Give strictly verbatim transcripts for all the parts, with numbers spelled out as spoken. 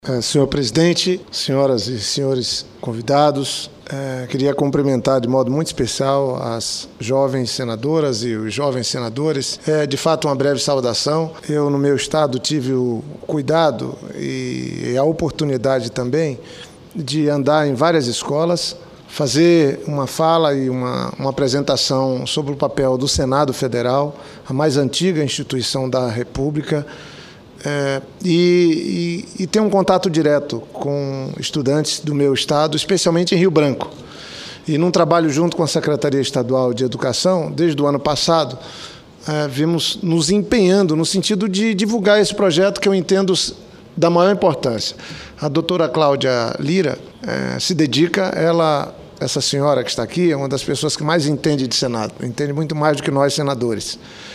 É, senhor presidente, senhoras e senhores convidados, é, queria cumprimentar de modo muito especial as jovens senadoras e os jovens senadores. É, de fato, uma breve saudação. Eu, no meu estado, tive o cuidado e a oportunidade também de andar em várias escolas, fazer uma fala e uma, uma apresentação sobre o papel do Senado Federal, a mais antiga instituição da República, É, e, e, e ter um contato direto com estudantes do meu estado, especialmente em Rio Branco. E num trabalho junto com a Secretaria Estadual de Educação, desde o ano passado, é, vimos nos empenhando no sentido de divulgar esse projeto que eu entendo da maior importância. A doutora Cláudia Lira é, se dedica, ela, essa senhora que está aqui, é uma das pessoas que mais entende de Senado, entende muito mais do que nós senadores.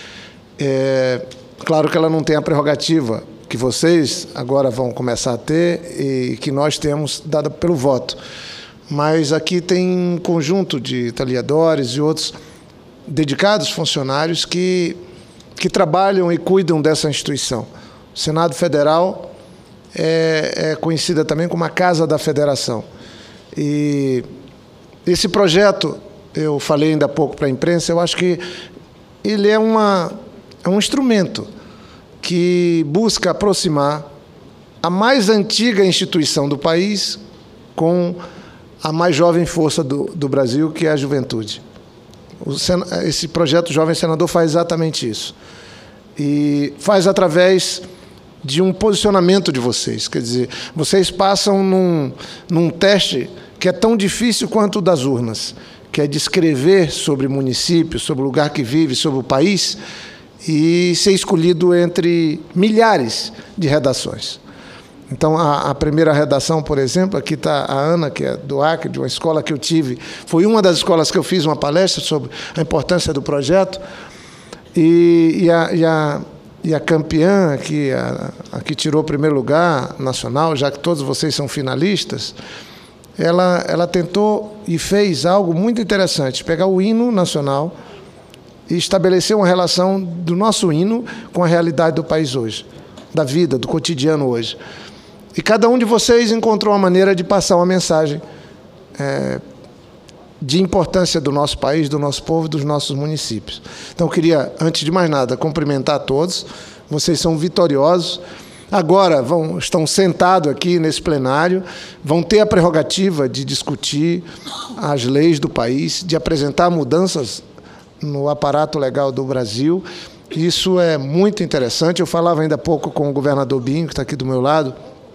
É, Claro que ela não tem a prerrogativa que vocês agora vão começar a ter e que nós temos dada pelo voto. Mas aqui tem um conjunto de italiadores e outros dedicados funcionários que, que trabalham e cuidam dessa instituição. O Senado Federal é, é conhecida também como a Casa da Federação. E esse projeto, eu falei ainda há pouco para a imprensa, eu acho que ele é uma... É um instrumento que busca aproximar a mais antiga instituição do país com a mais jovem força do, do Brasil, que é a juventude. O, esse projeto Jovem Senador faz exatamente isso. E faz através de um posicionamento de vocês. Quer dizer, vocês passam num, num teste que é tão difícil quanto o das urnas, que é descrever sobre o município, sobre o lugar que vive, sobre o país, e ser escolhido entre milhares de redações. Então, a, a primeira redação, por exemplo, aqui está a Ana, que é do Acre, de uma escola que eu tive, foi uma das escolas que eu fiz uma palestra sobre a importância do projeto, e, e, a, e, a, e a campeã, aqui, a, a que tirou o primeiro lugar nacional, já que todos vocês são finalistas, ela, ela tentou e fez algo muito interessante, pegar o hino nacional e estabelecer uma relação do nosso hino com a realidade do país hoje, da vida, do cotidiano hoje. E cada um de vocês encontrou uma maneira de passar uma mensagem é, de importância do nosso país, do nosso povo, dos nossos municípios. Então, eu queria, antes de mais nada, cumprimentar a todos. Vocês são vitoriosos. Agora vão, estão sentados aqui nesse plenário, vão ter a prerrogativa de discutir as leis do país, de apresentar mudanças no aparato legal do Brasil. Isso é muito interessante. Eu falava ainda há pouco com o governador Binho, que está aqui do meu lado,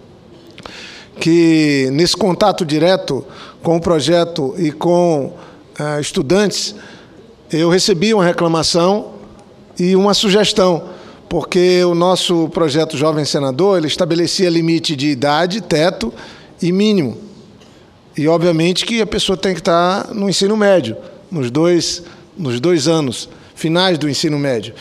que nesse contato direto com o projeto e com uh, estudantes, eu recebi uma reclamação e uma sugestão, porque o nosso projeto Jovem Senador, ele estabelecia limite de idade, teto e mínimo. E, obviamente, que a pessoa tem que estar no ensino médio, nos dois nos dois anos finais do ensino médio.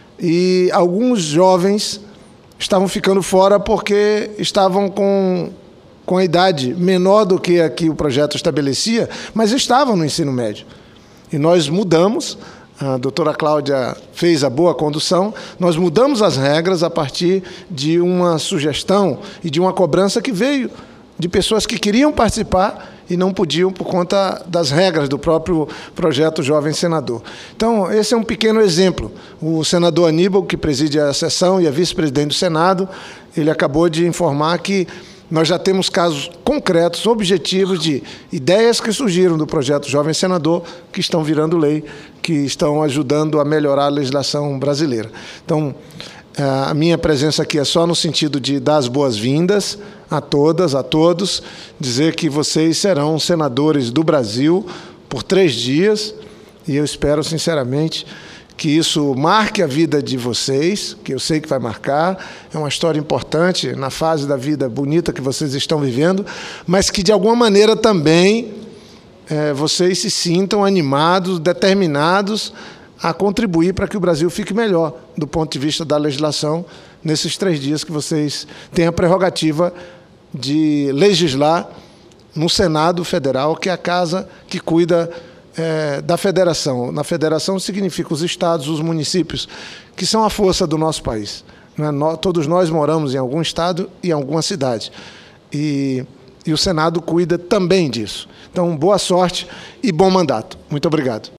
E alguns jovens estavam ficando fora porque estavam com, com a idade menor do que a que o projeto estabelecia, mas estavam no ensino médio. E nós mudamos, a doutora Cláudia fez a boa condução, nós mudamos as regras a partir de uma sugestão e de uma cobrança que veio de pessoas que queriam participar e não podiam por conta das regras do próprio projeto Jovem Senador. Então, esse é um pequeno exemplo. O senador Aníbal, que preside a sessão e é vice-presidente do Senado, ele acabou de informar que nós já temos casos concretos, objetivos de ideias que surgiram do projeto Jovem Senador, que estão virando lei, que estão ajudando a melhorar a legislação brasileira. Então, a minha presença aqui é só no sentido de dar as boas-vindas a todas, a todos, dizer que vocês serão senadores do Brasil por três dias, e eu espero, sinceramente, que isso marque a vida de vocês, que eu sei que vai marcar, é uma história importante na fase da vida bonita que vocês estão vivendo, mas que, de alguma maneira, também é, vocês se sintam animados, determinados a contribuir para que o Brasil fique melhor do ponto de vista da legislação nesses três dias que vocês têm a prerrogativa de legislar no Senado Federal, que é a casa que cuida é, da federação. Na federação significa os estados, os municípios, que são a força do nosso país. Né? Nós, todos nós moramos em algum estado e em alguma cidade. e, e o Senado cuida também disso. Então, boa sorte e bom mandato. Muito obrigado.